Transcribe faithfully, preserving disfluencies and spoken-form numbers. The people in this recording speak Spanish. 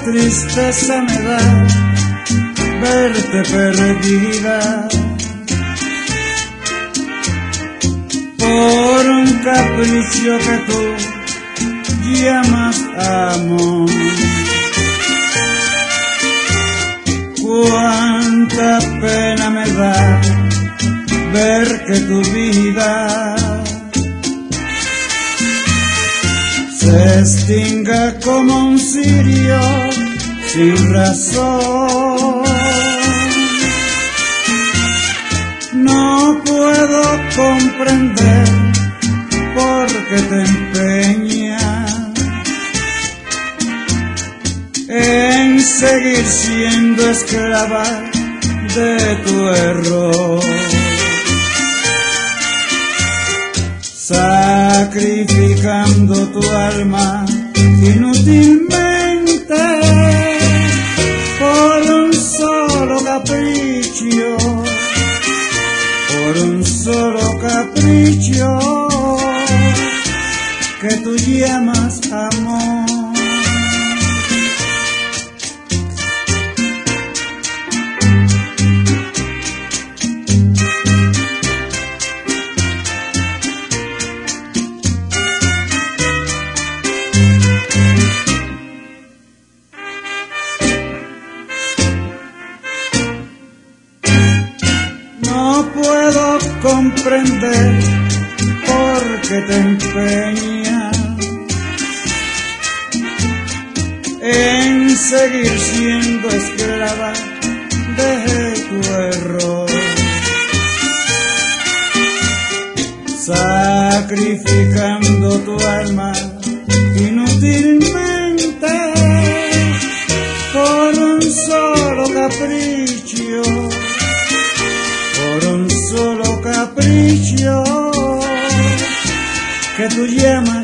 tristeza me da verte perdida por un capricho que tú llamas amor. Cuánta pena me da ver que tu vida se extinga como un cirio sin razón. No puedo comprender por qué te empeñas en seguir siendo esclava de tu error, sacrificando tu alma inútilmente por un solo capricho, por un solo capricho que tú llamas amor. No puedo comprender por qué te empeñas en seguir siendo esclava de tu error, sacrificando tu alma inútilmente por un solo capricho, por un solo capricho que tú llamas